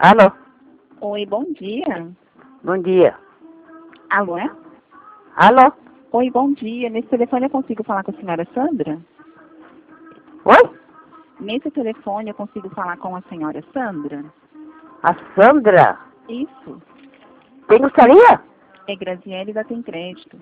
Alô? Oi, bom dia. Bom dia. Alô, é? Alô? Oi, bom dia. Nesse telefone eu consigo falar com a senhora Sandra? Oi? Nesse telefone eu consigo falar com a senhora Sandra? A Sandra? Isso. Tem gostaria? É Graziele da Tem Crédito.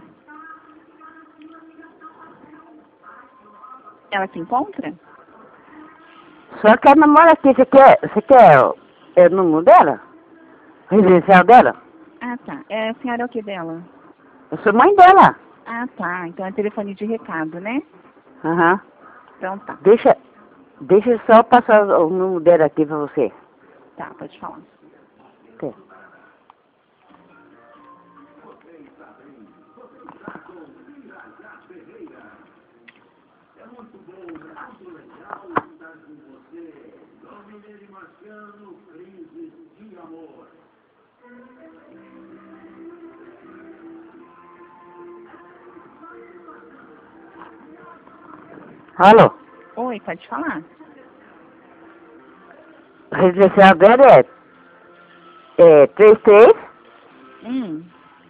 Ela se encontra? Só que ela mora aqui. Você quer o número dela? Residencial dela? Ah, tá. A senhora é o que dela? Eu sou mãe dela. Ah, tá. Então é telefone de recado, né? Aham. Então tá. Deixa eu só passar o número dela aqui pra você. Tá, pode falar. Ok. Alô? Oi, pode falar? Residencial dela é 33 Hum,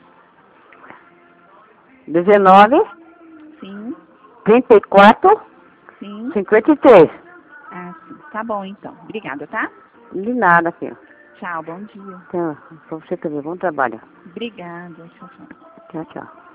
19 sim, 34 sim. 53. Ah, sim. Tá bom, então. Obrigada, tá? De nada, filho. Tchau, bom dia. Então, pra você também, bom trabalho. Obrigada. Tchau, tchau. Tchau, tchau.